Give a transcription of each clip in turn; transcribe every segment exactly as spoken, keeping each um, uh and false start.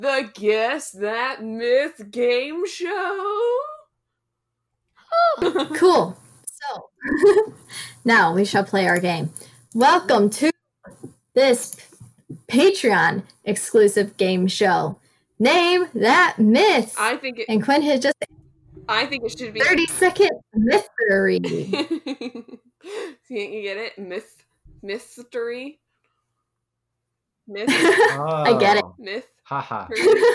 The Guess That Myth game show. Cool. So, now we shall play our game. Welcome to this Patreon exclusive game show. Name That Myth. I think it, and Quinn has just I think it should be thirty second mystery. See, you get it? Myth, mystery, myth. Oh. I get it. Myth. Haha.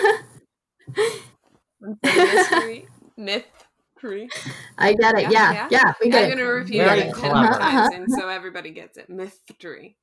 Mystery. Myth. I get it. Yeah, yeah, yeah. yeah we get I'm it. going to repeat Very it ten clever. times, and so everybody gets it. Mystery.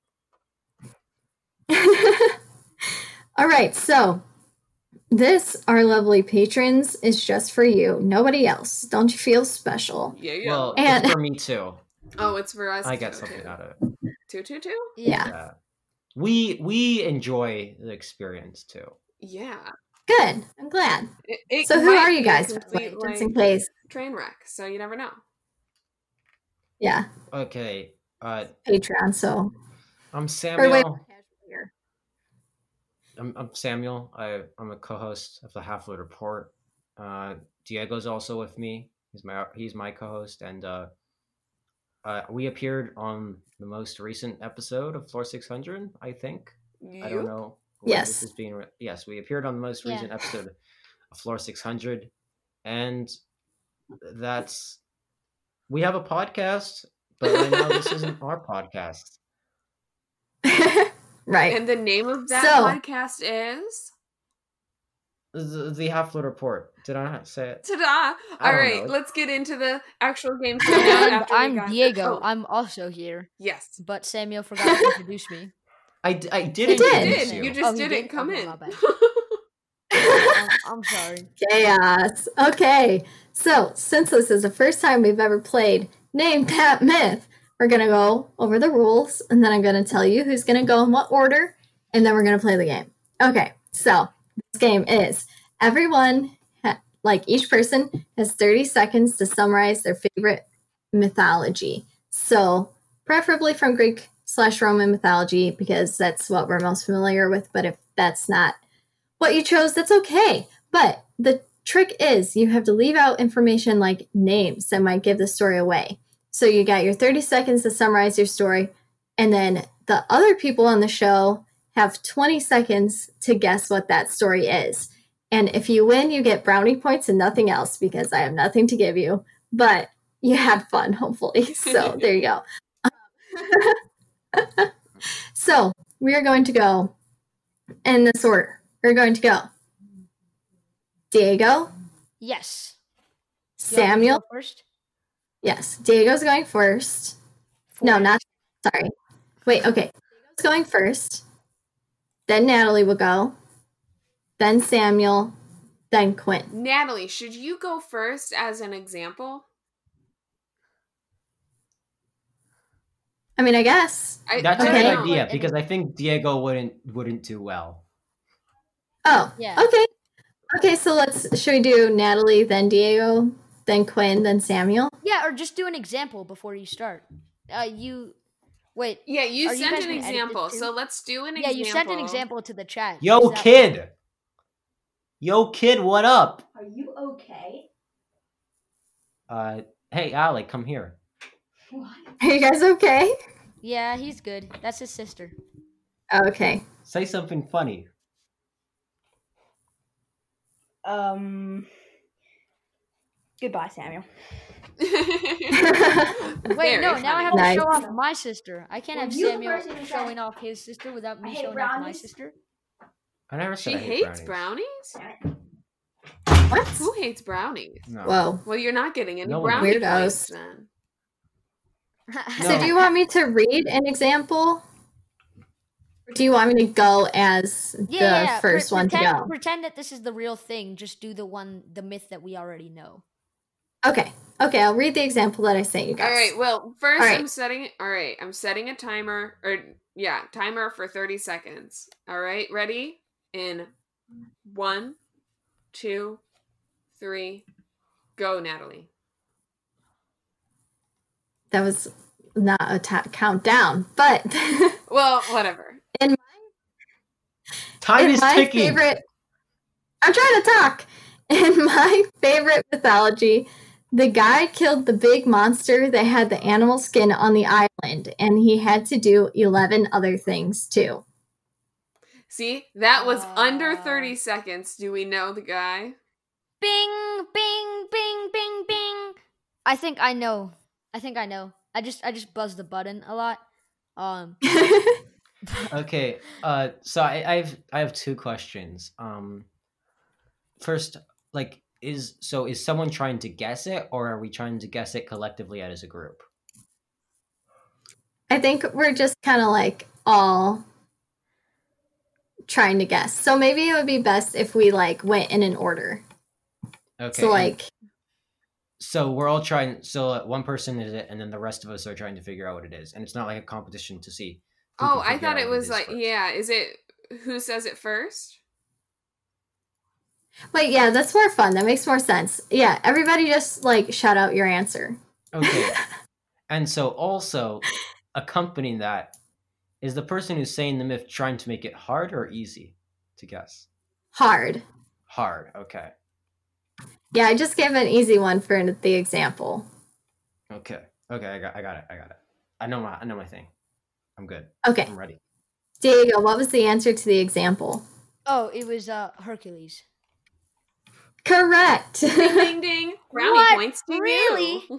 All right, so this, our lovely patrons, is just for you. Nobody else. Don't you feel special? Yeah, yeah. Well, And- it's for me too. Oh, it's for us. I get too, something too. out of it. Two, two, two. Yeah. Yeah. We we enjoy the experience too. Yeah. Good. I'm glad. It, it So who might are you be a guys, by the complete, way, just in like, case? train wreck, so you never know. Yeah, Okay. Uh, Patreon. So, I'm or Samuel. wait, I'm, I'm Samuel. I, I'm a co-host of the Half-Load Report. Uh, Diego's also with me. He's my he's my co-host, and uh, uh, we appeared on the most recent episode of Floor six hundred. I think. I don't You? know. when Yes. This is being re- yes, we appeared on the most Yeah. recent episode of Floor six hundred, and that's we have a podcast, but right now this isn't our podcast. right. And the name of that So- podcast is The, the Half-Load Report. Did I not say it? ta-da! I All don't right, know. let's get into the actual game. show now And after we I'm got- Diego. Oh, I'm also here, yes, but Samuel forgot to introduce me. I, d- I did You you did. introduce did. you. You just Oh, he didn't did? come Okay, in. my bad. I'm, I'm sorry. Chaos. Okay. So, since this is the first time we've ever played Name That Myth, we're going to go over the rules, and then I'm going to tell you who's going to go in what order, and then we're going to play the game. Okay. So, this game is everyone, ha- like each person, has thirty seconds to summarize their favorite mythology. So, preferably from Greek slash Roman mythology, because that's what we're most familiar with. But if that's not what you chose, that's okay. But the trick is you have to leave out information like names that might give the story away. So you got your thirty seconds to summarize your story, and then the other people on the show have twenty seconds to guess what that story is. And if you win, you get brownie points and nothing else, because I have nothing to give you. But you had fun, hopefully. So there you go. So we are going to go in this order. We're going to go Diego, Yes. You want me to Samuel. go first. Yes, Diego's going first. No, Four. not sorry. Wait, okay. Diego's going first. Then Natalie will go. Then Samuel. Then Quinn. Natalie, should you go first as an example? I mean, I guess. I, That's I a Okay. good don't know, idea like- because I think Diego wouldn't wouldn't do well. Oh, Yeah. okay. Okay, so let's, should we do Natalie, then Diego, then Quinn, then Samuel? Yeah, or just do an example before you start. Uh, you wait. Yeah, you Are you sent guys an gonna edit example, this too? so let's do an Yeah, example. you sent an example to the chat. Yo, Is that- kid. Yo, kid, what up? Are you okay? Uh, hey, Alec, come here. Are you guys okay? Yeah, he's good. That's his sister. Okay. Say something funny. Um. Goodbye, Samuel. Wait, Very no, now I have Nice. to show off my sister. I can't Well, have you the Samuel person who said, showing off his sister without me "I hate showing off my brownies." sister. I never She said I hate hates brownies. brownies? What? Who hates brownies? No. Whoa. Well, you're not getting any No one brownie Weirdos. points then. So No. do you want me to read an example? Or do you want me to go as Yeah, the yeah, yeah. first Pre- one pretend, to go? Pretend that this is the real thing. Just do the one, the myth that we already know. Okay. Okay, I'll read the example that I sent you guys. All right. Well, first All right. I'm setting. All right, I'm setting a timer, or yeah, timer for thirty seconds. All right, ready? In one, two, three, go, Natalie. That was not a ta- countdown, but Well, whatever. Time in is my ticking. favorite I'm trying to talk. In my favorite mythology, the guy killed the big monster that had the animal skin on the island, and he had to do eleven other things too. See, that was under Uh. thirty seconds. Do we know the guy? Bing, bing, bing, bing, bing. I think I know. I think I know. I just I just buzzed the button a lot. Um. Okay. Uh. So I, I have I have two questions. Um. First, like, is so is someone trying to guess it, or are we trying to guess it collectively as a group? I think we're just kind of like all trying to guess. So maybe it would be best if we like went in an order. Okay. So and- like, So we're all trying. So uh, one person is it, and then the rest of us are trying to figure out what it is, and it's not like a competition to see. who Oh, can I figure thought out it what was is like, first. yeah, is it who says it first? wait, yeah, that's more fun. That makes more sense. Yeah, everybody just like shout out your answer. Okay. And so also accompanying that is the person who's saying the myth trying to make it hard or easy to guess. Hard. Hard. Okay. Yeah, I just gave an easy one for the example. Okay. Okay. I got. I got it. I got it. I know my. I know my thing. I'm good. Okay, I'm ready. Diego, what was the answer to the example? Oh, it was uh Hercules. Correct. Ding, ding, ding. Brownie What? points to Really? you.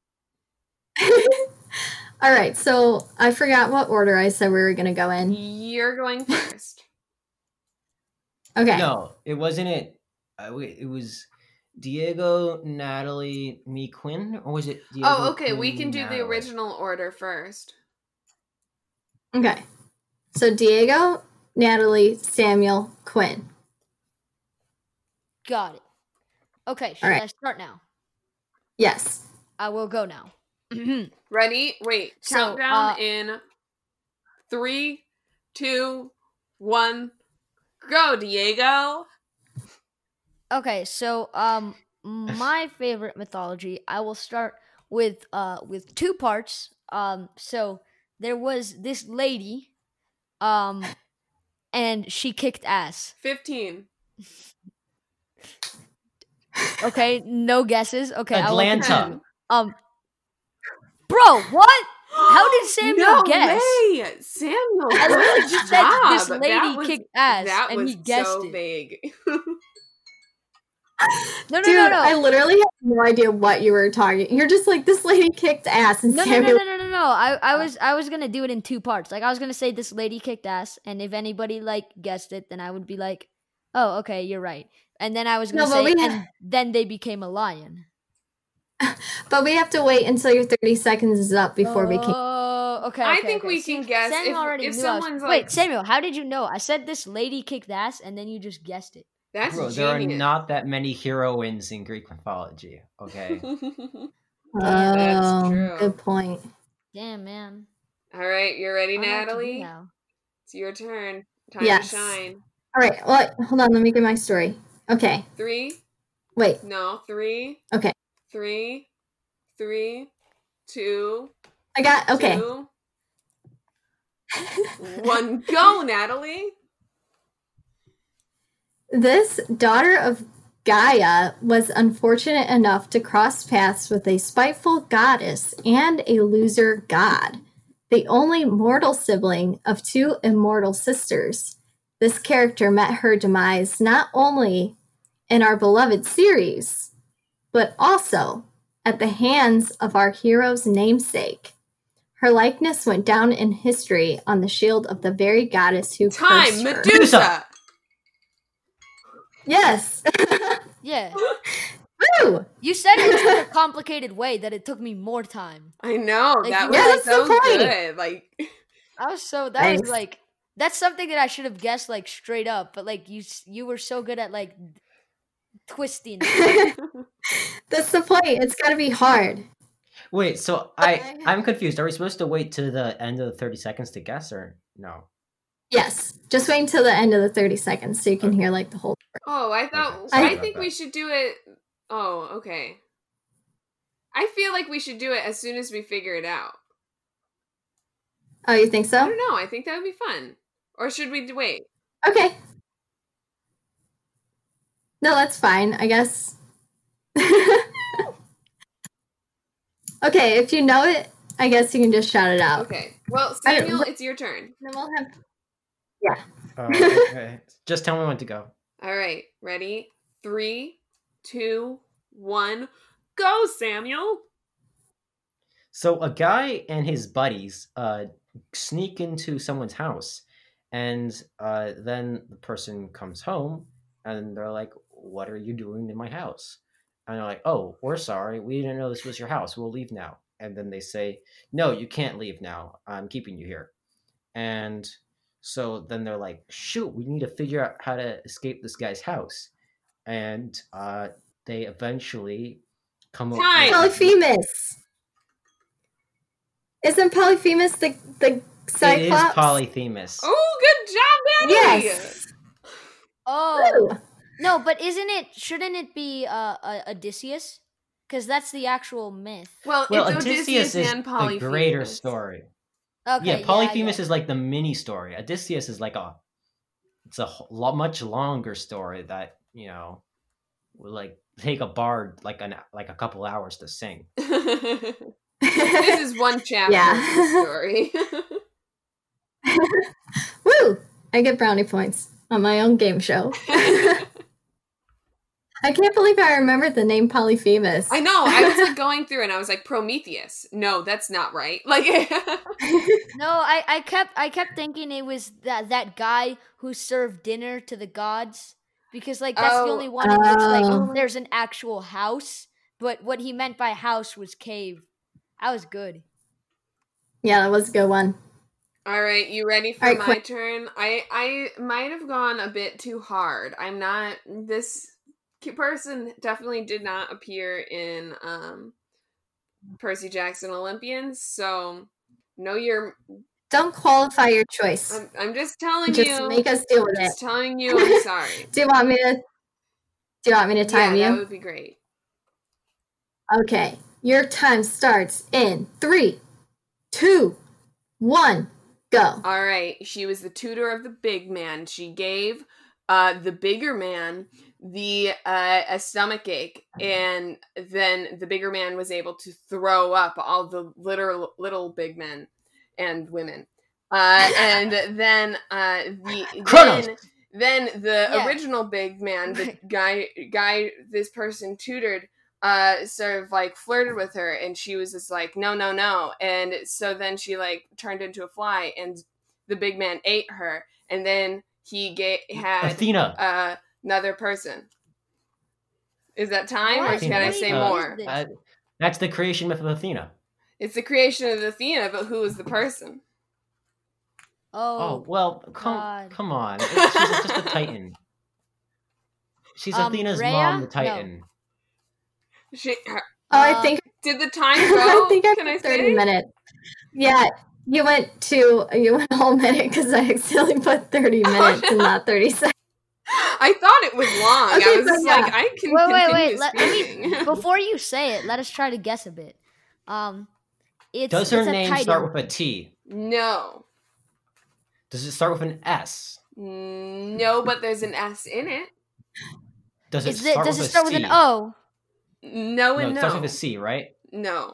All right, so I forgot what order I said we were going to go in. You're going first. Okay. No, it wasn't it. Uh, wait, it was Diego, Natalie, me, Quinn, or was it? Diego, Oh, okay. We Quinn, can do Natalie? the original order first. Okay. So Diego, Natalie, Samuel, Quinn. Got it. Okay, should right. I start now? Yes. I will go now. Ready? Wait. So, Countdown uh, in three, two, one. Go, Diego. Okay, so um my favorite mythology, I will start with uh with two parts. Um so there was this lady um and she kicked ass. fifteen. Okay, no guesses. Okay, I will Atlanta. continue. Um Bro, what? How did Samuel no guess? way! Samuel, I literally good just said job. this lady That was- kicked ass That and was he guessed so it. vague. No, no, Dude, no, no. I literally have no idea what you were talking. You're just like, this lady kicked ass, and No, no, Samuel. no, no, no, no, no. I, I was, I was gonna do it in two parts. Like I was gonna say this lady kicked ass, and if anybody like guessed it, then I would be like, "Oh, okay, you're right." And then I was gonna No, but say, we ha- and then they became a lion. But we have to wait until your thirty seconds is up before we can. Oh, okay. I okay, think okay. we See, can guess Samuel if- already if knew I was- someone's, Wait, like- Samuel, how did you know? I said this lady kicked ass, and then you just guessed it. That's Bro, there are genius. not that many heroines in Greek mythology. Okay. Oh, That's true. good point. Damn, man. All right, you're ready, I don't know what to do Natalie? now. It's your turn. Time Yes. to shine. All right, well, hold on. Let me get my story. Okay, Three. wait. No, three. Okay, Three. Three. Two. I got. Okay. Two. One. Go, Natalie. This daughter of Gaia was unfortunate enough to cross paths with a spiteful goddess and a loser god, the only mortal sibling of two immortal sisters. This character met her demise not only in our beloved series, but also at the hands of our hero's namesake. Her likeness went down in history on the shield of the very goddess who Time. cursed her. Medusa. Yes. Yeah. Woo! You said it in such a complicated way that it took me more time. I know. Like, that yeah, was that's the so point. good. Like, I was so that Thanks. was like that's something that I should have guessed like straight up, but like you s- you were so good at like twisting. That's the point. It's got to be hard. Wait, so I Okay. I'm confused. Are we supposed to wait to the end of the thirty seconds to guess or no? Yes. Just wait until the end of the thirty seconds so you can hear like the whole. oh, I thought. Okay, sorry I about think we that. should do it. Oh, okay. I feel like we should do it as soon as we figure it out. Oh, you think I so? don't know. I think that would be fun. Or should we d- wait? Okay. No, that's fine, I guess. Okay, if you know it, I guess you can just shout it out. Okay. Well, I don't- Samuel, it's your turn. Then we'll have. Oh, okay. Just tell me when to go. All right. Ready? Three, two, one, go, Samuel. So a guy and his buddies uh, sneak into someone's house, and uh, then the person comes home, and they're like, "What are you doing in my house?" And they're like, "Oh, we're sorry. We didn't know this was your house. We'll leave now." And then they say, "No, you can't leave now. I'm keeping you here." And so then they're like, "Shoot, we need to figure out how to escape this guy's house." And uh, they eventually come up Time. with Polyphemus! Isn't Polyphemus the, the Cyclops? It is Polyphemus. Oh, good job, Maddie. Yes! Oh Woo. no, but isn't it? Shouldn't it be uh, uh Odysseus? Because that's the actual myth. Well, Well, it's Odysseus, is and the Polyphemus. greater story. Okay, yeah, Polyphemus yeah. is like the mini story. Odysseus is like a, it's a wh- lo- much longer story that you know, will like take a bard like an like a couple hours to sing. This is one chapter Yeah. of the story. Woo! I get brownie points on my own game show. I can't believe I remembered the name Polyphemus. I know. I was like going through and I was like Prometheus. No, that's not right. Like No, I, I kept I kept thinking it was that that guy who served dinner to the gods because like that's Oh. the only one in which Oh. like there's an actual house, but what he meant by house was cave. That was good. Yeah, that was a good one. All right, you ready for All right, my quick. turn? I I might have gone a bit too hard. I'm not this person definitely did not appear in um Percy Jackson Olympians, so know your Don't qualify your choice. I'm I'm just telling Just you. make us deal I'm with it. just telling you I'm sorry. Do you want me to? Do you want me to time yeah, you? that would be great. Okay, your time starts in three, two, one, go. All right, she was the tutor of the big man. She gave uh, the bigger man the uh, a stomach ache, and then the bigger man was able to throw up all the little little big men and women. Uh, and then uh, the Kronos! then then the Yeah. original big man, the guy guy this person tutored, uh sort of like flirted with her, and she was just like no no no, and so then she like turned into a fly, and the big man ate her, and then he ga- had Athena. uh, another person. Is that time, or What? can I What say is more? this? Uh, that's the creation myth of Athena. It's the creation of Athena, but who is the person? Oh, Oh, well, come God. come on. It's, she's just a titan. She's Um, Athena's Rhea? mom, the No. Titan. She, her, Oh, I Uh, think did the time I go? think I Can I put thirty say? minutes. Yeah, you went to you went a whole minute because I accidentally put thirty minutes and not thirty seconds. I thought it was long. Okay, I was so just yeah. like, I can wait, wait, continue wait. Let, let speaking. me before you say it. Let us try to guess a bit. Um, it's Does her it's a name titan. start with a T? No. Does it start with an S? No, but there's an S in it. Does it Is it, start does with it a start with C? an O? No No, and it no. starts with a C, right? No.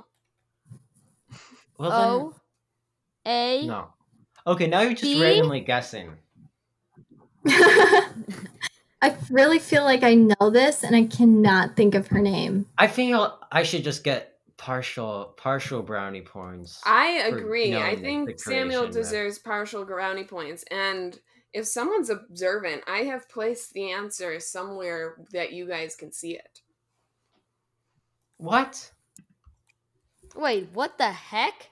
Well, O A. then, no. Okay, now you're just B? randomly guessing. I really feel like I know this and I cannot think of her name. I feel I should just get partial partial brownie points. I for agree. I knowing the- think the Samuel creation myth. deserves partial brownie points. And if someone's observant, I have placed the answer somewhere that you guys can see it. What? Wait, what the heck?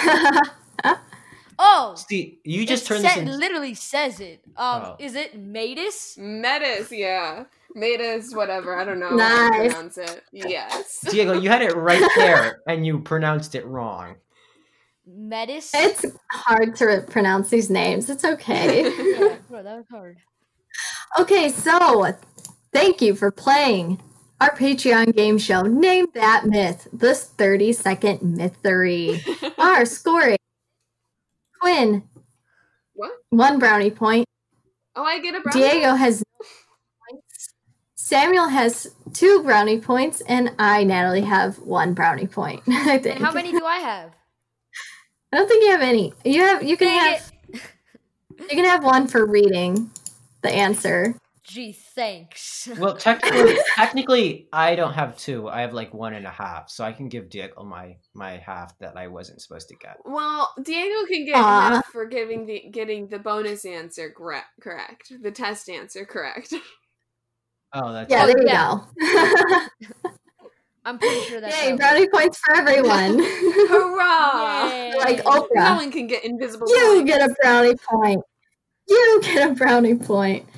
Oh, See, you just it turned sa- this into... literally says it. Um, Oh. is it Metis? Metis, yeah. Metis, whatever. I don't know how Nice. to pronounce it. Yes. Diego, you had it right there, and you pronounced it wrong. Metis? It's hard to pronounce these names. It's okay. Yeah, bro, that was hard. Okay, so thank you for playing our Patreon game show. Name That Myth, this thirty second mythery. Our scoring: Quinn, What? one brownie point. Oh, I get a brownie. Diego has no points. Samuel has two brownie points, and I, Natalie, have one brownie point. I think. And how many do I have? I don't think you have any. You have. You can Dang have. You can have one for reading the answer. Gee, thanks. Well, technically, technically, I don't have two. I have like one and a half, so I can give Diego my my half that I wasn't supposed to get. Well, Diego can get Aw. half for giving the getting the bonus answer correct, correct, the test answer correct. Oh, that's Yeah, Oh, there you yeah. go. I'm pretty sure that's Yay, how- brownie points for everyone. Hurrah! Yay. Like No Oprah. one can get invisible You points. get a brownie point. You get a brownie point.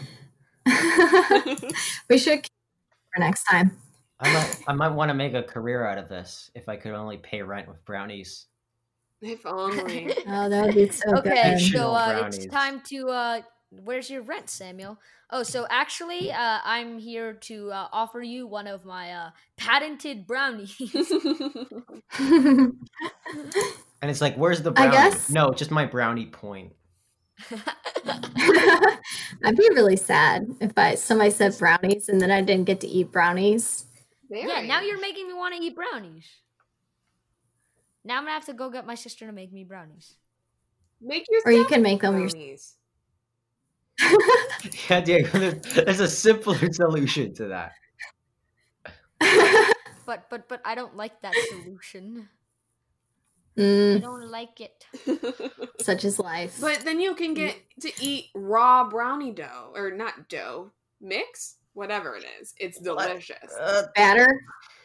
We should keep it for next time. I might I might want to make a career out of this if I could only pay rent with brownies. If only. Oh, that would be so Okay, good. so Additional uh, brownies. it's time to. Uh, where's your rent, Samuel? Oh, so actually, uh, I'm here to uh, offer you one of my uh, patented brownies. And it's like, where's the I brownie? guess- No, just my brownie point. I'd be really sad if I somebody said brownies and then I didn't get to eat brownies. Yeah, Very. now you're making me want to eat brownies. Now I'm gonna have to go get my sister to make me brownies. Make yourself Or you can make them yourself. brownies. Yeah, Diego, there's, there's a simpler solution to that. But but but I don't like that solution. I Mm, don't like it. such is life. But then you can get to eat raw brownie dough, or not dough, mix, whatever it is. It's delicious. Uh, Batter?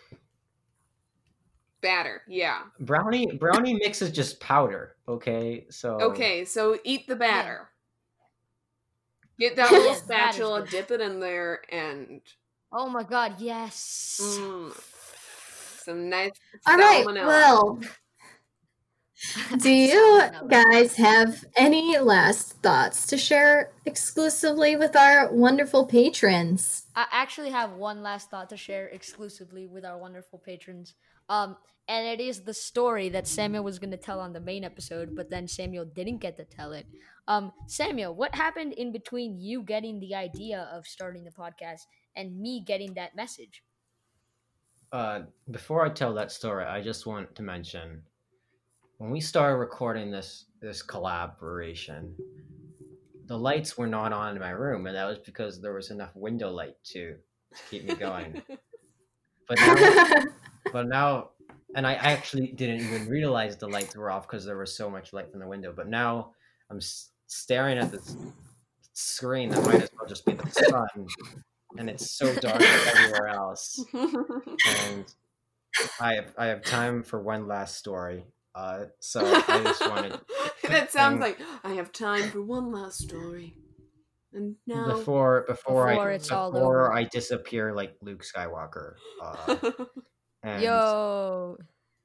Batter, yeah. brownie brownie mix is just powder, okay? So Okay, so eat the batter. Get that little Yes, that is spatula, good. dip it in there, and Oh my god, yes. mm, some nice All right, salmonella. well, do you Salmonella. guys have any last thoughts to share exclusively with our wonderful patrons? I actually have one last thought to share exclusively with our wonderful patrons. Um, and it is the story that Samuel was going to tell on the main episode, but then Samuel didn't get to tell it. Um, Samuel, what happened in between you getting the idea of starting the podcast and me getting that message? Uh, before I tell that story, I just want to mention when we started recording this this collaboration, the lights were not on in my room, and that was because there was enough window light to, to keep me going. But now, but now, and I actually didn't even realize the lights were off because there was so much light from the window. But now I'm s- staring at this screen that might as well just be the sun, and it's so dark everywhere else. And I have I have time for one last story. Uh, so I just wanted That sounds and- like I have time for one last story. And now before before, Before I it's all before over. I disappear like Luke Skywalker. Uh, and, Yo.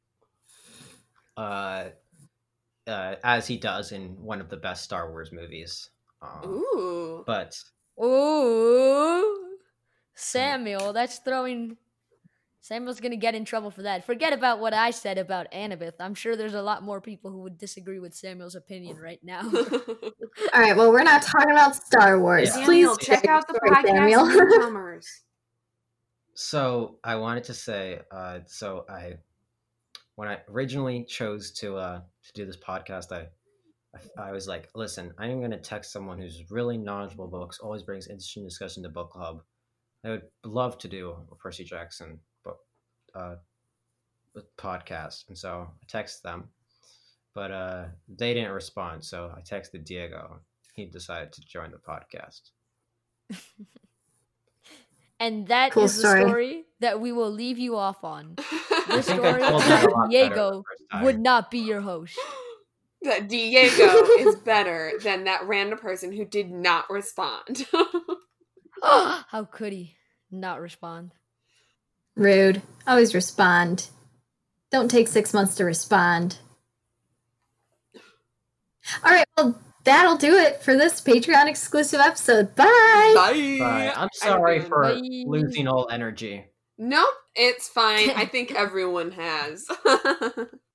uh, uh, as he does in one of the best Star Wars movies. Uh, Ooh. but Ooh. Samuel, that's throwing. Samuel's gonna get in trouble for that. Forget about what I said about Annabeth. I'm sure there's a lot more people who would disagree with Samuel's opinion right now. All right, well, we're not talking about Star Wars. Yeah. Please Samuel, check share out the your story, podcast Samuel. newcomers. So I wanted to say, uh, so I, when I originally chose to uh, to do this podcast, I, I, I was like, listen, I'm going to text someone who's really knowledgeable about books, always brings interesting discussion to book club. I would love to do a Percy Jackson book uh, podcast, and so I texted them, but uh, they didn't respond. So I texted Diego. He decided to join the podcast. And that is Cool the story. story that we will leave you off on. The I think I story told that a lot better Diego the first time. would not be your host. That Diego is better than that random person who did not respond. How could he not respond? Rude. Always respond. Don't take six months to respond. All right, well, that'll do it for this Patreon exclusive episode. Bye. Bye. Bye. I'm I sorry don't- for Bye. losing all energy. Nope, it's fine. I think everyone has.